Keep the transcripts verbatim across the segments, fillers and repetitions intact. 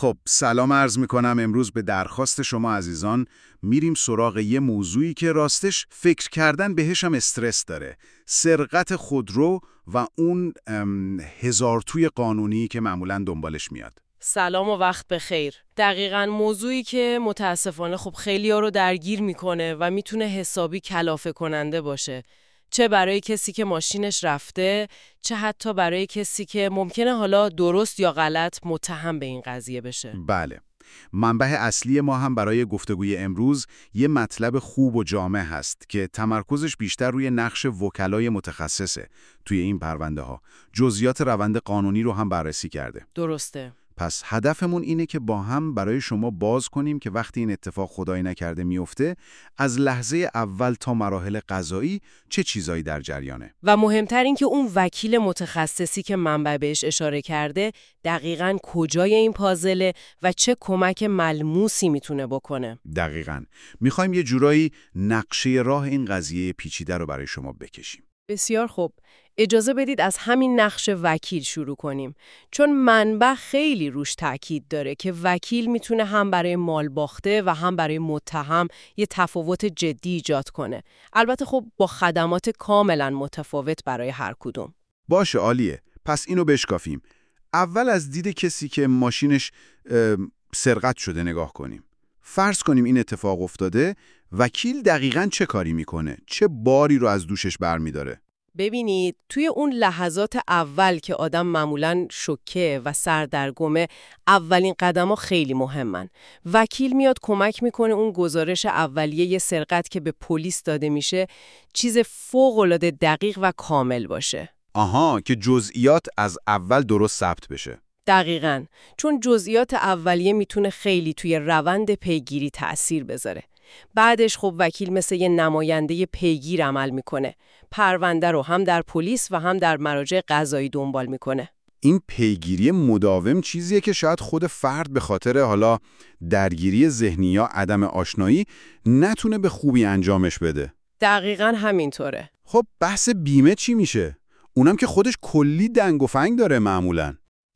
خب سلام عرض میکنم. امروز به درخواست شما عزیزان میریم سراغ یه موضوعی که راستش فکر کردن بهش هم استرس داره. سرقت خودرو و اون ام، هزار توی قانونی که معمولاً دنبالش میاد. سلام و وقت بخیر. دقیقاً موضوعی که متاسفانه خب خیلی‌ها رو درگیر میکنه و میتونه حسابی کلافه کننده باشه. چه برای کسی که ماشینش رفته، چه حتی برای کسی که ممکنه حالا درست یا غلط متهم به این قضیه بشه. بله. منبع اصلی ما هم برای گفتگوی امروز یه مطلب خوب و جامع هست که تمرکزش بیشتر روی نقش وکلای متخصصه توی این پرونده ها. جزئیات روند قانونی رو هم بررسی کرده. درسته. پس هدفمون اینه که با هم برای شما باز کنیم که وقتی این اتفاق خدای نکرده میفته، از لحظه اول تا مراحل قضایی چه چیزایی در جریانه. و مهمتر این که اون وکیل متخصصی که منبع بهش اشاره کرده دقیقاً کجای این پازله و چه کمک ملموسی میتونه بکنه. دقیقاً. میخوایم یه جورایی نقشه راه این قضیه پیچیده رو برای شما بکشیم. بسیار خوب. اجازه بدید از همین نقش وکیل شروع کنیم، چون منبع خیلی روش تاکید داره که وکیل میتونه هم برای مال باخته و هم برای متهم یه تفاوت جدی ایجاد کنه. البته خب با خدمات کاملا متفاوت برای هر کدوم. باشه، عالیه. پس اینو بشکافیم. اول از دید کسی که ماشینش اه، سرقت شده نگاه کنیم. فرض کنیم این اتفاق افتاده، وکیل دقیقاً چه کاری میکنه؟ چه باری رو از دوشش برمیداره؟ ببینید توی اون لحظات اول که آدم معمولاً شوکه و سردرگمه، اولین قدم‌ها خیلی مهمن. وکیل میاد کمک میکنه اون گزارش اولیه یه سرقت که به پلیس داده میشه چیز فوق‌العاده دقیق و کامل باشه. آها، که جزئیات از اول درست ثبت بشه. دقیقاً، چون جزئیات اولیه میتونه خیلی توی روند پیگیری تأثیر بذاره. بعدش خب وکیل مثل یه نماینده پیگیر عمل میکنه. پرونده رو هم در پلیس و هم در مراجع قضایی دنبال میکنه. این پیگیری مداوم چیزیه که شاید خود فرد به خاطر حالا درگیری ذهنی یا عدم آشنایی نتونه به خوبی انجامش بده. دقیقاً همینطوره. خب بحث بیمه چی میشه؟ اونم که خودش کلی دنگ و فنگ داره معمولاً.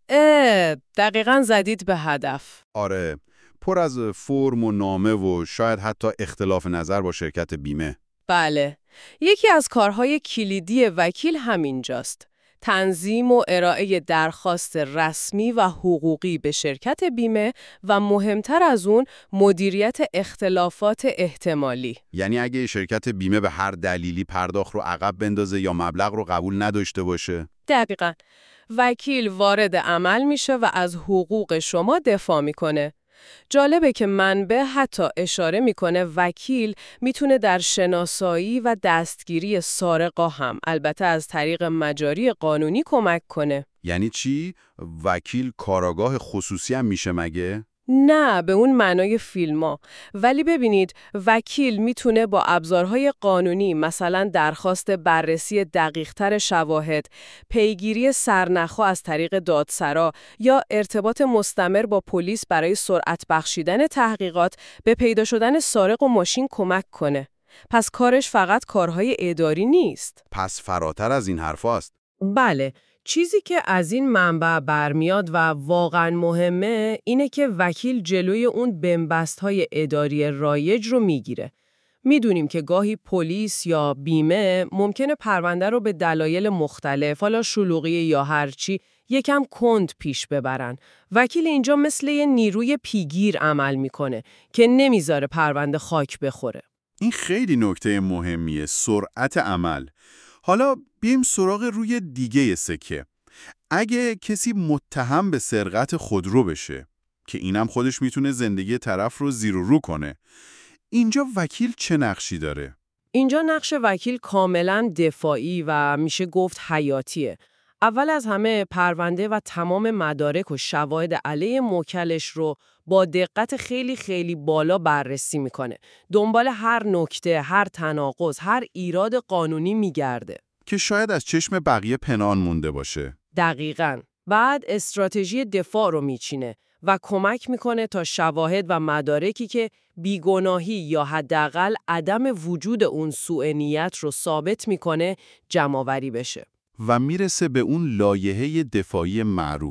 اه، دقیقاً زدید به هدف. آره، پر از فرم و نامه و شاید حتی اختلاف نظر با شرکت بیمه. بله، یکی از کارهای کلیدی وکیل همینجاست. تنظیم و ارائه درخواست رسمی و حقوقی به شرکت بیمه و مهمتر از اون مدیریت اختلافات احتمالی. یعنی اگه شرکت بیمه به هر دلیلی پرداخت رو عقب بندازه یا مبلغ رو قبول نداشته باشه. دقیقاً. وکیل وارد عمل میشه و از حقوق شما دفاع میکنه. جالبه که منبع حتی اشاره میکنه وکیل میتونه در شناسایی و دستگیری سارقا هم البته از طریق مجاری قانونی کمک کنه. یعنی چی؟ وکیل کاراگاه خصوصی هم میشه مگه؟ نه به اون معنای فیلما، ولی ببینید وکیل میتونه با ابزارهای قانونی مثلا درخواست بررسی دقیق‌تر شواهد، پیگیری سرنخها از طریق دادسرا یا ارتباط مستمر با پلیس برای سرعت بخشیدن تحقیقات به پیدا شدن سارق و ماشین کمک کنه. پس کارش فقط کارهای اداری نیست. پس فراتر از این حرفاست. بله. چیزی که از این منبع برمیاد و واقعا مهمه اینه که وکیل جلوی اون بنبست‌های اداری رایج رو میگیره. میدونیم که گاهی پلیس یا بیمه ممکنه پرونده رو به دلایل مختلف، حالا شلوغی یا هرچی، یکم کند پیش ببرن. وکیل اینجا مثل یه نیروی پیگیر عمل میکنه که نمیذاره پرونده خاک بخوره. این خیلی نکته مهمیه، سرعت عمل. حالا بیایم سراغ روی دیگه سکه. اگه کسی متهم به سرقت خودرو بشه که اینم خودش میتونه زندگی طرف رو زیر و رو کنه، اینجا وکیل چه نقشی داره؟ اینجا نقش وکیل کاملا دفاعی و میشه گفت حیاتیه. اول از همه پرونده و تمام مدارک و شواهد علیه موکلش رو با دقت خیلی خیلی بالا بررسی میکنه. دنبال هر نکته، هر تناقض، هر ایراد قانونی میگرده. که شاید از چشم بقیه پنهان مونده باشه. دقیقاً. بعد استراتژی دفاع رو میچینه و کمک میکنه تا شواهد و مدارکی که بیگناهی یا حداقل عدم وجود اون سوء نیت رو ثابت میکنه جمع‌آوری بشه. و میرسه به اون لایحه دفاعی معروف.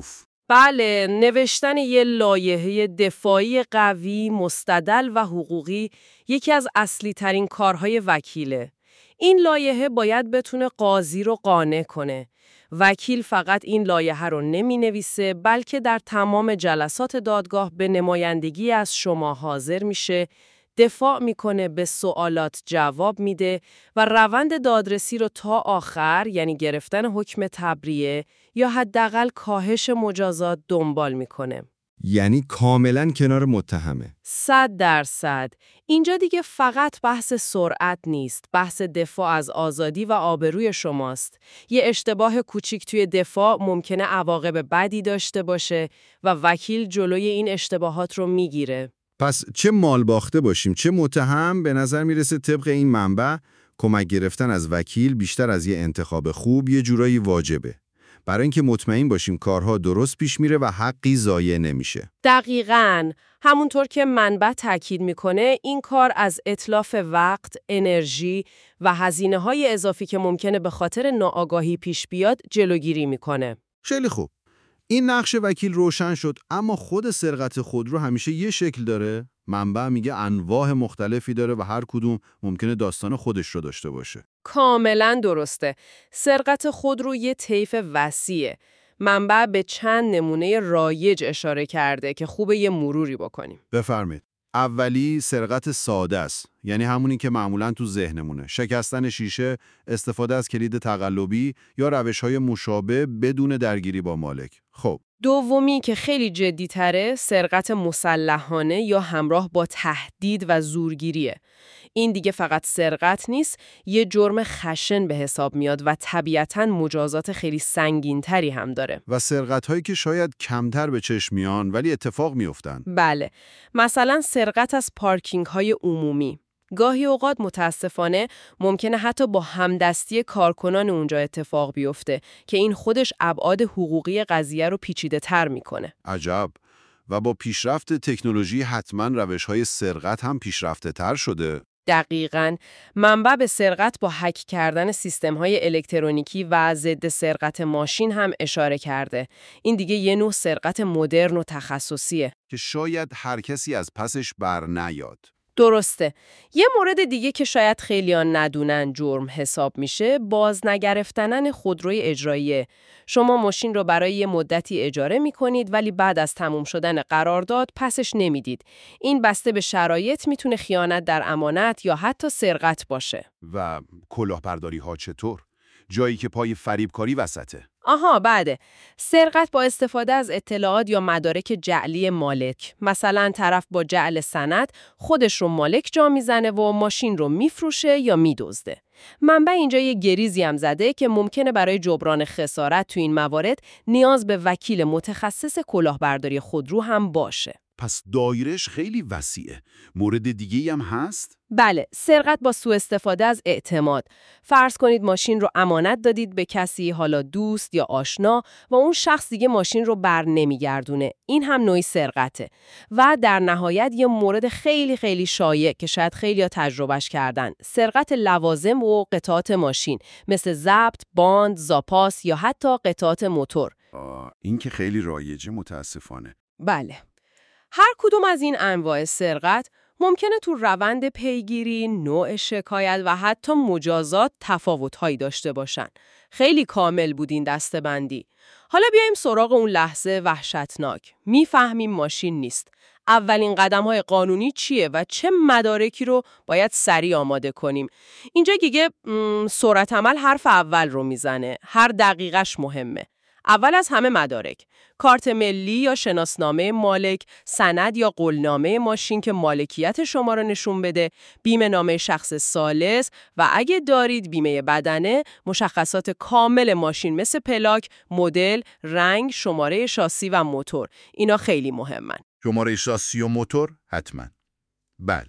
بله، نوشتن یه لایحه دفاعی قوی، مستدل و حقوقی یکی از اصلی ترین کارهای وکیله. این لایحه باید بتونه قاضی رو قانع کنه. وکیل فقط این لایحه رو نمی نویسه، بلکه در تمام جلسات دادگاه به نمایندگی از شما حاضر میشه، دفاع میکنه، به سوالات جواب میده و روند دادرسی رو تا آخر، یعنی گرفتن حکم تبریه یا حداقل کاهش مجازات دنبال میکنه. یعنی کاملا کنار متهمه. صد درصد. اینجا دیگه فقط بحث سرعت نیست، بحث دفاع از آزادی و آبروی شماست. یه اشتباه کوچیک توی دفاع ممکنه عواقب بدی داشته باشه و وکیل جلوی این اشتباهات رو میگیره. پس چه مال باخته باشیم چه متهم، به نظر میرسه طبق این منبع کمک گرفتن از وکیل بیشتر از یه انتخاب خوب یه جورایی واجبه، برای اینکه مطمئن باشیم کارها درست پیش میره و حقی ضایع نمیشه. دقیقاً. همونطور که منبع تاکید میکنه، این کار از اتلاف وقت، انرژی و هزینه‌های اضافی که ممکنه به خاطر ناآگاهی پیش بیاد جلوگیری میکنه. خیلی خوب. این نقش وکیل روشن شد، اما خود سرقت خودرو همیشه یه شکل داره. منبع میگه انواع مختلفی داره و هر کدوم ممکنه داستان خودش رو داشته باشه. کاملا درسته. سرقت خودرو یه طیف وسیعه. منبع به چند نمونه رایج اشاره کرده که خوبه یه مروری بکنیم. بفرمایید. اولی سرقت ساده است، یعنی همونی که معمولاً تو ذهنمونه. شکستن شیشه، استفاده از کلید تقلبی یا روش‌های مشابه بدون درگیری با مالک. خب. دومی که خیلی جدی‌تره، سرقت مسلحانه یا همراه با تهدید و زورگیریه. این دیگه فقط سرقت نیست، یه جرم خشن به حساب میاد و طبیعتاً مجازات خیلی سنگین‌تری هم داره. و سرقت‌هایی که شاید کمتر به چشم میان ولی اتفاق میافتن. بله. مثلا سرقت از پارکینگ‌های عمومی. گاهی اوقات متاسفانه ممکنه حتی با همدستی کارکنان اونجا اتفاق بیفته که این خودش ابعاد حقوقی قضیه رو پیچیده‌تر میکنه. عجب. و با پیشرفت تکنولوژی حتما روش‌های سرقت هم پیشرفته‌تر شده. دقیقاً. منبع به سرقت با هک کردن سیستم‌های الکترونیکی و ضد سرقت ماشین هم اشاره کرده. این دیگه یه نوع سرقت مدرن و تخصصیه که شاید هر کسی از پسش بر نیاد. درسته. یه مورد دیگه که شاید خیلیان ندونن جرم حساب میشه، باز نگرفتنن خودروی اجراییه. شما ماشین رو برای یه مدتی اجاره میکنید ولی بعد از تموم شدن قرارداد پسش نمیدید. این بسته به شرایط میتونه خیانت در امانت یا حتی سرقت باشه. و کلاهبرداری ها چطور؟ جایی که پای فریبکاری وسطه. آها بعده. سرقت با استفاده از اطلاعات یا مدارک جعلی مالک. مثلا طرف با جعل سند خودش رو مالک جا میزنه و ماشین رو میفروشه یا میدزده. منبع اینجا یه گریزی هم زده که ممکنه برای جبران خسارت تو این موارد نیاز به وکیل متخصص کلاهبرداری خودرو هم باشه. پس دایرش خیلی وسیعه. مورد دیگه‌ای هم هست؟ بله، سرقت با سوء استفاده از اعتماد. فرض کنید ماشین رو امانت دادید به کسی، حالا دوست یا آشنا، و اون شخص دیگه ماشین رو بر نمیگردونه. این هم نوعی سرقته. و در نهایت یه مورد خیلی خیلی شایع که شاید خیلی‌ها تجربهش کردن، سرقت لوازم و قطعات ماشین، مثل ضبط، باند، زاپاس یا حتی قطعات موتور. آه، این که خیلی رایجه متاسفانه. بله. هر کدوم از این انواع سرقت ممکنه تو روند پیگیری، نوع شکایت و حتی مجازات تفاوت‌هایی داشته باشن. خیلی کامل بود این دسته‌بندی. حالا بیایم سراغ اون لحظه وحشتناک. میفهمیم ماشین نیست. اولین قدم‌های قانونی چیه و چه مدارکی رو باید سریع آماده کنیم؟ اینجا دیگه سرعت عمل حرف اول رو میزنه. هر دقیقش مهمه. اول از همه مدارک، کارت ملی یا شناسنامه مالک، سند یا قولنامه ماشین که مالکیت شما رو نشون بده، بیمه نامه شخص ثالث و اگه دارید بیمه بدنه، مشخصات کامل ماشین مثل پلاک، مدل، رنگ، شماره شاسی و موتور. اینا خیلی مهمن. شماره شاسی و موتور حتما. بله.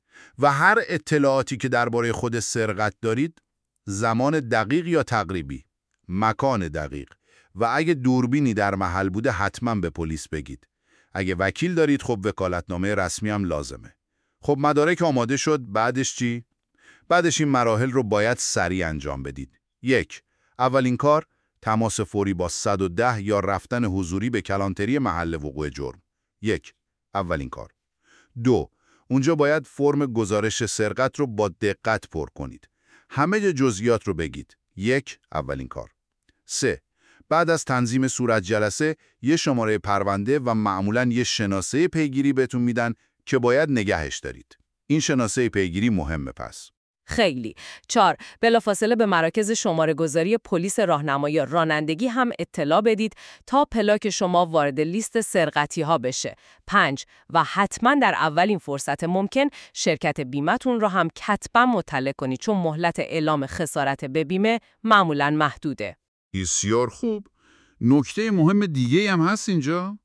و هر اطلاعاتی که درباره خود سرقت دارید، زمان دقیق یا تقریبی، مکان دقیق، و اگه دوربینی در محل بوده حتما به پلیس بگید. اگه وکیل دارید خب وکالتنامه رسمی هم لازمه. خب مدارک آماده شد، بعدش چی؟ بعدش این مراحل رو باید سریع انجام بدید. یک، اولین کار تماس فوری با صد و ده یا رفتن حضوری به کلانتری محل وقوع جرم. یک، اولین کار. دو، اونجا باید فرم گزارش سرقت رو با دقت پر کنید. همه جزئیات رو بگید. یک، اولین کار. سه، بعد از تنظیم صورت جلسه یه شماره پرونده و معمولاً یه شناسه پیگیری بهتون میدن که باید نگهش دارید. این شناسه پیگیری مهمه پس. خیلی. چهار، بلافاصله به مراکز شماره گذاری پلیس راهنمایی رانندگی هم اطلاع بدید تا پلاک شما وارد لیست سرقتی ها بشه. پنج، و حتما در اولین فرصت ممکن شرکت بیمتون رو هم کتبا مطلع کنید چون مهلت اعلام خسارت به بیمه معمولاً محدوده. بسیار خوب. نکته مهم دیگه هم هست اینجا؟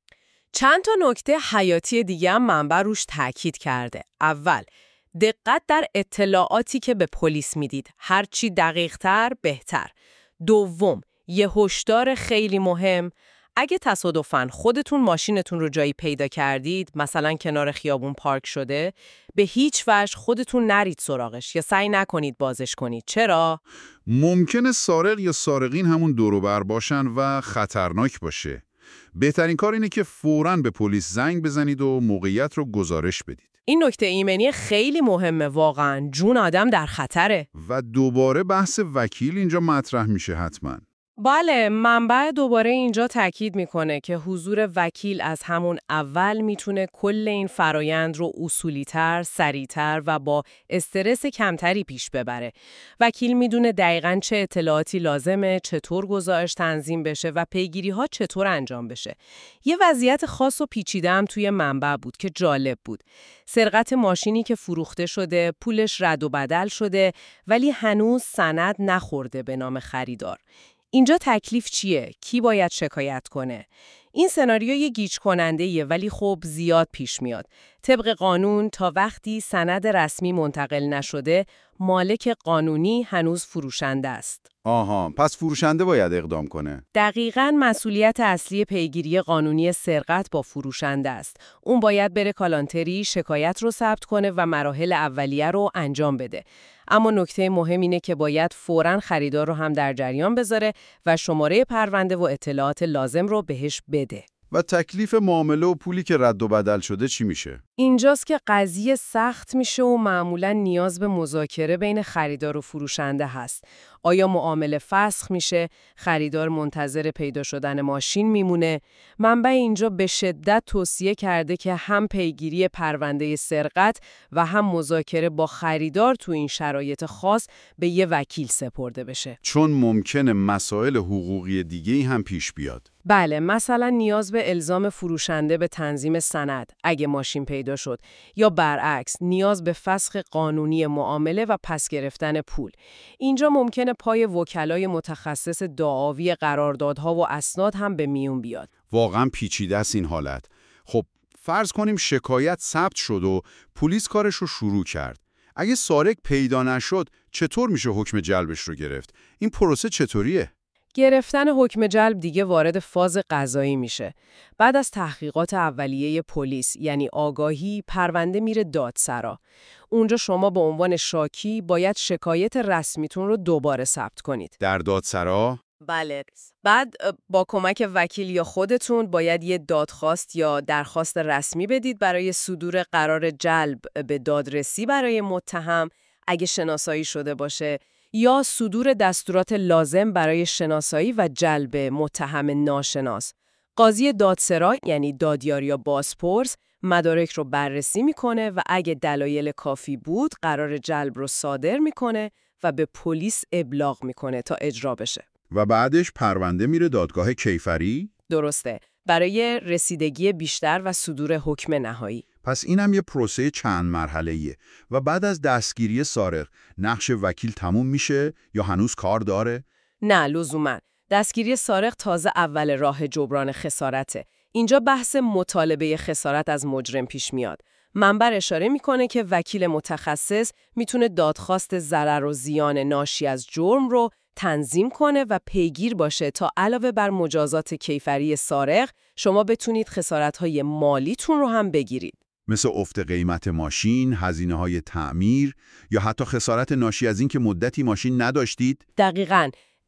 چند تا نکته حیاتی دیگه هم منبع روش تاکید کرده. اول، دقت در اطلاعاتی که به پلیس میدید. هرچی دقیق‌تر بهتر. دوم، یه هشدار خیلی مهم. اگه تصادفاً خودتون ماشینتون رو جایی پیدا کردید، مثلا کنار خیابون پارک شده، به هیچ وجه خودتون نرید سراغش یا سعی نکنید بازش کنید. چرا؟ ممکنه سارق یا سارقین همون دور و بر باشن و خطرناک باشه. بهترین کار اینه که فوراً به پلیس زنگ بزنید و موقعیت رو گزارش بدید. این نکته ایمنی خیلی مهمه واقعاً. جون آدم در خطره. و دوباره بحث وکیل اینجا مطرح میشه حتماً. بله، منبع دوباره اینجا تاکید میکنه که حضور وکیل از همون اول میتونه کل این فرایند رو اصولی‌تر، سریع‌تر و با استرس کمتری پیش ببره. وکیل میدونه دقیقاً چه اطلاعاتی لازمه، چطور گزارش تنظیم بشه و پیگیری‌ها چطور انجام بشه. یه وضعیت خاص و پیچیده هم توی منبع بود که جالب بود. سرقت ماشینی که فروخته شده، پولش رد و بدل شده، ولی هنوز سند نخورده به نام خریدار. اینجا تکلیف چیه؟ کی باید شکایت کنه؟ این سناریو یه گیج کننده ایه ولی خب زیاد پیش میاد. طبق قانون تا وقتی سند رسمی منتقل نشده، مالک قانونی هنوز فروشنده است. آها، پس فروشنده باید اقدام کنه. دقیقاً مسئولیت اصلی پیگیری قانونی سرقت با فروشنده است. اون باید بره کالانتری، شکایت رو ثبت کنه و مراحل اولیه رو انجام بده. اما نکته مهم اینه که باید فوراً خریدار رو هم در جریان بذاره و شماره پرونده و اطلاعات لازم رو بهش بده. و تکلیف معامله و پولی که رد و بدل شده چی میشه؟ اینجاست که قضیه سخت میشه و معمولاً نیاز به مذاکره بین خریدار و فروشنده هست. آیا معامله فسخ میشه؟ خریدار منتظر پیدا شدن ماشین میمونه؟ منبع اینجا به شدت توصیه کرده که هم پیگیری پرونده سرقت و هم مذاکره با خریدار تو این شرایط خاص به یه وکیل سپرده بشه. چون ممکنه مسائل حقوقی دیگه‌ای هم پیش بیاد. بله، مثلا نیاز به الزام فروشنده به تنظیم سند اگه ماشین پیدا شد، یا برعکس نیاز به فسخ قانونی معامله و پس گرفتن پول. اینجا ممکنه پای وکلای متخصص دعاوی قراردادها و اسناد هم به میون بیاد. واقعا پیچیده است این حالت. خب فرض کنیم شکایت ثبت شد و پلیس کارش رو شروع کرد. اگه سارق پیدا نشد چطور میشه حکم جلبش رو گرفت؟ این پروسه چطوریه؟ گرفتن حکم جلب دیگه وارد فاز قضایی میشه. بعد از تحقیقات اولیه پلیس، یعنی آگاهی، پرونده میره دادسرا. اونجا شما به عنوان شاکی باید شکایت رسمیتون رو دوباره ثبت کنید. در دادسرا؟ بله. بعد با کمک وکیل یا خودتون باید یه دادخواست یا درخواست رسمی بدید برای صدور قرار جلب به دادرسی برای متهم اگه شناسایی شده باشه، یا صدور دستورات لازم برای شناسایی و جلب متهم ناشناس. قاضی دادسرا یعنی دادیار یا بازپرس مدارک رو بررسی میکنه و اگه دلایل کافی بود قرار جلب رو صادر میکنه و به پلیس ابلاغ میکنه تا اجرا بشه. و بعدش پرونده میره دادگاه کیفری؟ درسته، برای رسیدگی بیشتر و صدور حکم نهایی. پس اینم یه پروسه چند مرحله‌ایه. و بعد از دستگیری سارق نقش وکیل تموم میشه یا هنوز کار داره؟ نه لزوما. دستگیری سارق تازه اول راه جبران خسارته. اینجا بحث مطالبه خسارت از مجرم پیش میاد. منبع اشاره میکنه که وکیل متخصص میتونه دادخواست ضرر و زیان ناشی از جرم رو تنظیم کنه و پیگیر باشه تا علاوه بر مجازات کیفری سارق شما بتونید خسارت‌های مالیتون رو هم بگیرید. مثل افت قیمت ماشین، هزینه‌های تعمیر یا حتی خسارت ناشی از این که مدتی ماشین نداشتید؟ دقیقاً.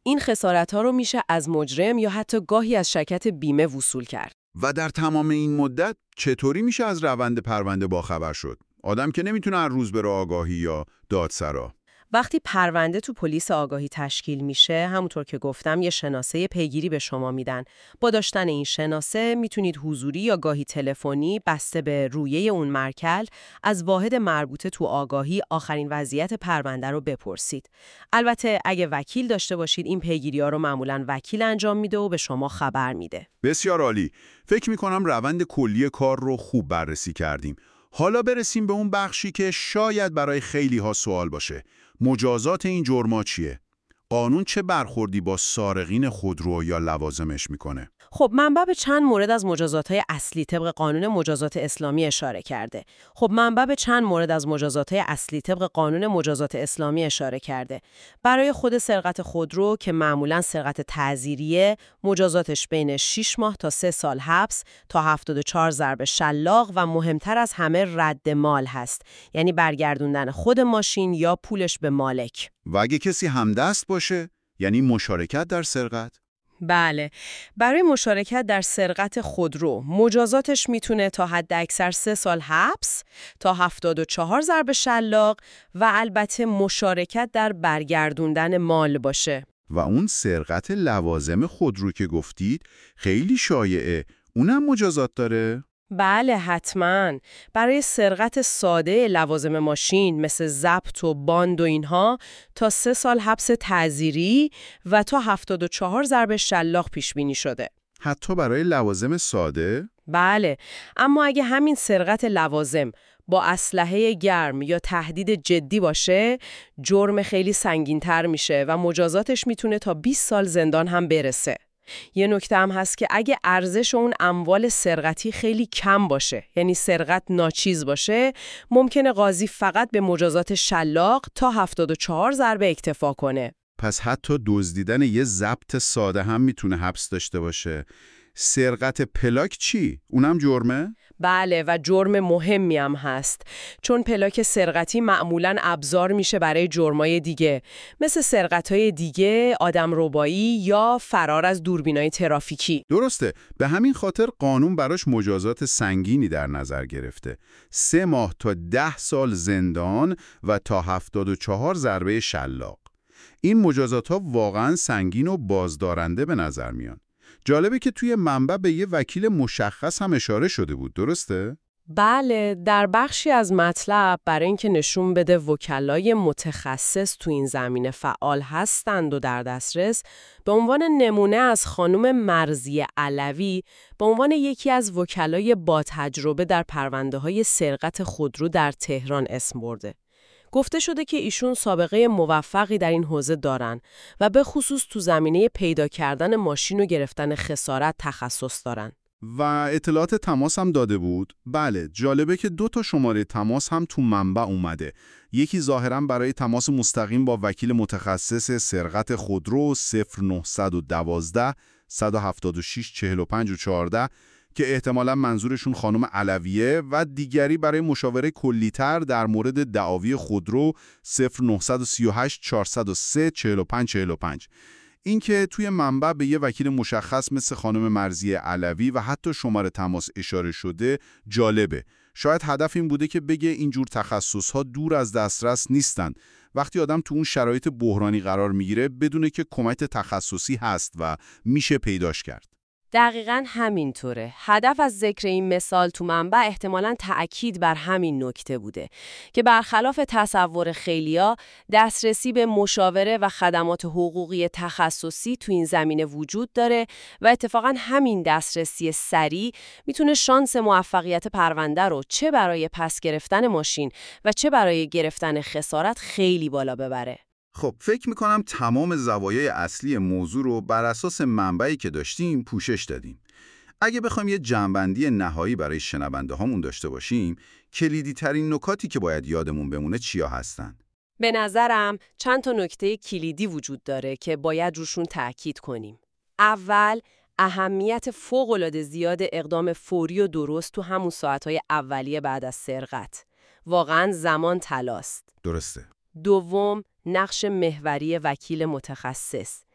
این خسارت‌ها رو میشه از مجرم یا حتی گاهی از شرکت بیمه وصول کرد. و در تمام این مدت چطوری میشه از روند پرونده باخبر شد؟ آدم که نمیتونه هر روز بره آگاهی یا دادسرا. وقتی پرونده تو پلیس آگاهی تشکیل میشه، همونطور که گفتم یه شناسه پیگیری به شما میدن. با داشتن این شناسه میتونید حضوری یا گاهی تلفنی بسته به رویه اون مرکل از واحد مربوطه تو آگاهی آخرین وضعیت پرونده رو بپرسید. البته اگه وکیل داشته باشید این پیگیری‌ها رو معمولاً وکیل انجام میده و به شما خبر میده. بسیار عالی. فکر میکنم روند کلی کار رو خوب بررسی کردیم. حالا برسیم به اون بخشی که شاید برای خیلی ها سوال باشه. مجازات این جرما چیه؟ قانون چه برخوردی با سارقین خودرو یا لوازمش میکنه؟ خب منبع به چند مورد از مجازات‌های اصلی طبق قانون مجازات اسلامی اشاره کرده. خب منبع به چند مورد از مجازات‌های اصلی طبق قانون مجازات اسلامی اشاره کرده. برای خود سرقت خودرو که معمولاً سرقت تعزیریه، مجازاتش بین شش ماه تا سه سال حبس تا هفتاد و چهار ضرب شلاق و مهمتر از همه رد مال هست. یعنی برگردوندن خود ماشین یا پولش به مالک. و اگه کسی همدست باشه، یعنی مشارکت در سرقت؟ بله، برای مشارکت در سرقت خودرو مجازاتش میتونه تا حد اکثر سه سال حبس تا هفتاد و چهار ضرب شلاق و البته مشارکت در برگردوندن مال باشه. و اون سرقت لوازم خودرو که گفتید خیلی شایعه، اونم مجازات داره؟ بله حتماً. برای سرقت ساده لوازم ماشین مثل ضبط و باند و اینها تا سه سال حبس تعزیری و تا هفتاد و چهار ضرب شلاق پیش بینی شده. حتی برای لوازم ساده؟ بله، اما اگه همین سرقت لوازم با اسلحه گرم یا تهدید جدی باشه، جرم خیلی سنگین‌تر میشه و مجازاتش میتونه تا بیست سال زندان هم برسه. یه نکته هم هست که اگه ارزش اون اموال سرقتی خیلی کم باشه، یعنی سرقت ناچیز باشه، ممکنه قاضی فقط به مجازات شلاق تا هفتاد و چهار ضربه اکتفا کنه. پس حتی دزدیدن یه ضبط ساده هم میتونه حبس داشته باشه. سرقت پلاک چی؟ اونم جرمه؟ بله و جرم مهمی هم هست، چون پلاک سرقتی معمولاً ابزار میشه برای جرمای دیگه، مثل سرقت‌های دیگه، آدمربایی یا فرار از دوربینای ترافیکی. درسته، به همین خاطر قانون براش مجازات سنگینی در نظر گرفته. سه ماه تا ده سال زندان و تا هفتاد و چهار ضربه شلاق. این مجازات ها واقعاً سنگین و بازدارنده به نظر میان. جالبه که توی منبع به یه وکیل مشخص هم اشاره شده بود، درسته؟ بله، در بخشی از مطلب برای اینکه نشون بده وکلای متخصص تو این زمینه فعال هستند و در دسترس، به عنوان نمونه از خانم مرضیه علوی به عنوان یکی از وکلای با تجربه در پرونده‌های سرقت خودرو در تهران اسم برده. گفته شده که ایشون سابقه موفقی در این حوزه دارن و به خصوص تو زمینه پیدا کردن ماشین و گرفتن خسارت تخصص دارن. و اطلاعات تماس هم داده بود. بله، جالبه که دو تا شماره تماس هم تو منبع اومده. یکی ظاهراً برای تماس مستقیم با وکیل متخصص سرقت خودرو صفر نه یک دو صد و هفتاد و شش چهل و پنج و چهارده که احتمالاً منظورشون خانم علویه، و دیگری برای مشاوره کلی‌تر در مورد دعاوی خودرو صفر نه سه هشت چهارصد و سه چهل و پنج چهل و پنج. این که توی منبع به یه وکیل مشخص مثل خانم مرضیه علوی و حتی شماره تماس اشاره شده جالبه. شاید هدف این بوده که بگه اینجور تخصصها دور از دسترس نیستن. وقتی آدم تو اون شرایط بحرانی قرار میگیره بدونه که کمک تخصصی هست و میشه پیداش کرد. دقیقاً همینطوره. هدف از ذکر این مثال تو منبع احتمالاً تأکید بر همین نکته بوده که برخلاف تصور خیلیا، دسترسی به مشاوره و خدمات حقوقی تخصصی تو این زمینه وجود داره و اتفاقاً همین دسترسی سریع میتونه شانس موفقیت پرونده رو چه برای پس گرفتن ماشین و چه برای گرفتن خسارت خیلی بالا ببره. خب فکر میکنم تمام زوایای اصلی موضوع رو بر اساس منبعی که داشتیم پوشش دادیم. اگه بخوایم یه جمع‌بندی نهایی برای شنونده هامون داشته باشیم، کلیدی ترین نکاتی که باید یادمون بمونه چیا هستن؟ به نظرم چند تا نکته کلیدی وجود داره که باید روشون تأکید کنیم. اول، اهمیت فوق‌العاده زیاد اقدام فوری و درست تو همون ساعت‌های اولیه بعد از سرقت. واقعاً زمان طلاست. درسته. دوم، نقش محوری وکیل متخصص.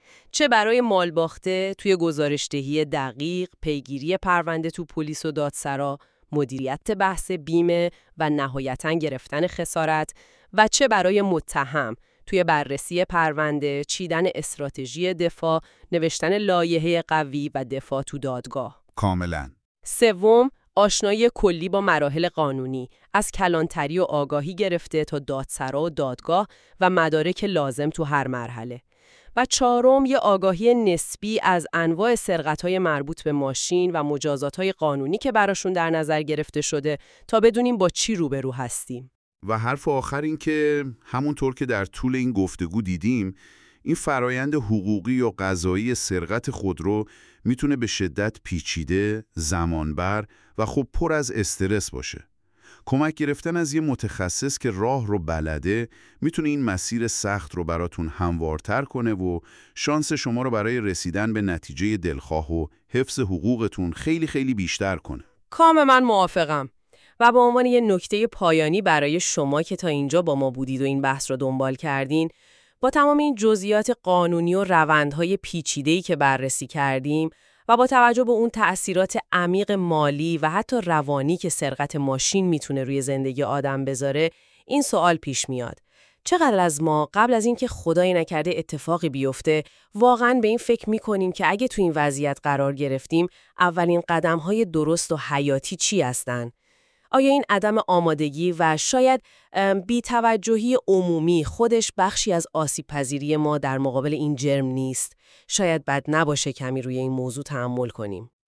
چه برای مالباخته توی گزارشدهی دقیق، پیگیری پرونده تو پلیس و دادسرا، مدیریت بحث بیمه و نهایتاً گرفتن خسارت، و چه برای متهم توی بررسی پرونده، چیدن استراتژی دفاع، نوشتن لایحه قوی و دفاع تو دادگاه. کاملاً. سوم، آشنایی کلی با مراحل قانونی، از کلانتری و آگاهی گرفته تا دادسرا و دادگاه و مدارک لازم تو هر مرحله. و چهارم، یه آگاهی نسبی از انواع سرقت‌های مربوط به ماشین و مجازات‌های قانونی که براشون در نظر گرفته شده تا بدونیم با چی روبرو هستیم. و حرف آخر این که همونطور که در طول این گفتگو دیدیم، این فرایند حقوقی و قضایی سرقت خودرو میتونه به شدت پیچیده، زمانبر و خب پر از استرس باشه. کمک گرفتن از یه متخصص که راه رو بلده میتونه این مسیر سخت رو براتون هموارتر کنه و شانس شما رو برای رسیدن به نتیجه دلخواه و حفظ حقوقتون خیلی خیلی بیشتر کنه. کاملا موافقم. و به عنوان یه نکته پایانی برای شما که تا اینجا با ما بودید و این بحث رو دنبال کردین، با تمام این جزئیات قانونی و روندهای پیچیده‌ای که بررسی کردیم و با توجه به اون تأثیرات عمیق مالی و حتی روانی که سرقت ماشین میتونه روی زندگی آدم بذاره، این سوال پیش میاد: چقدر از ما قبل از اینکه خدای نکرده اتفاقی بیفته واقعاً به این فکر میکنیم که اگه تو این وضعیت قرار گرفتیم اولین قدم‌های درست و حیاتی چی هستن؟ آیا این عدم آمادگی و شاید بی‌توجهی عمومی خودش بخشی از آسیب‌پذیری ما در مقابل این جرم نیست؟ شاید بد نباشه کمی روی این موضوع تأمل کنیم.